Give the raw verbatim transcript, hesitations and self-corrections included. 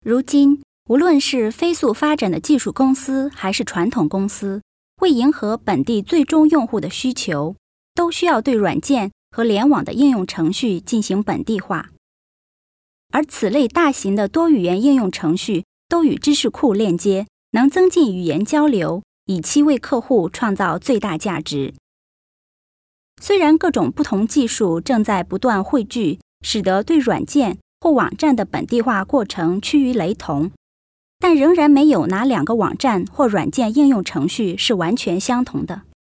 如今，无论是飞速发展的技术公司还是传统公司，为迎合本地最终用户的需求，都需要对软件和联网的应用程序进行本地化。而此类大型的多语言应用程序都与知识库链接，能增进语言交流，以期为客户创造最大价值。虽然各种不同技术正在不断汇聚，使得对软件或网站的本地化过程趋于雷同，但仍然没有哪两个网站或软件应用程序是完全相同的。